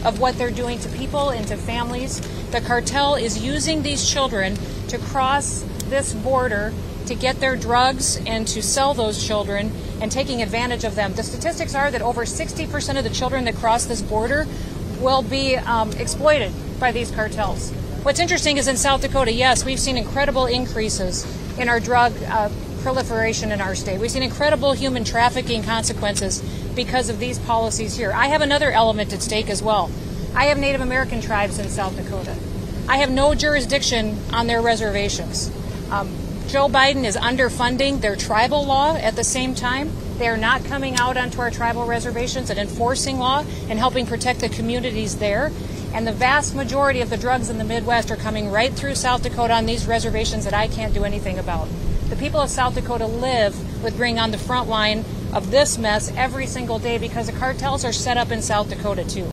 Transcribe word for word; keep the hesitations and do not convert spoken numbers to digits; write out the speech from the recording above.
of what they're doing to people and to families. The cartel is using these children to cross this border to get their drugs and to sell those children and taking advantage of them. The statistics are that over sixty percent of the children that cross this border will be um, exploited by these cartels. What's interesting is in South Dakota, yes, we've seen incredible increases in our drug uh, proliferation in our state. We've seen incredible human trafficking consequences because of these policies here. I have another element at stake as well. I have Native American tribes in South Dakota. I have no jurisdiction on their reservations. Um, Joe Biden is underfunding their tribal law at the same time. They are not coming out onto our tribal reservations and enforcing law and helping protect the communities there. And the vast majority of the drugs in the Midwest are coming right through South Dakota on these reservations that I can't do anything about. The people of South Dakota live with being on the front line of this mess every single day because the cartels are set up in South Dakota too.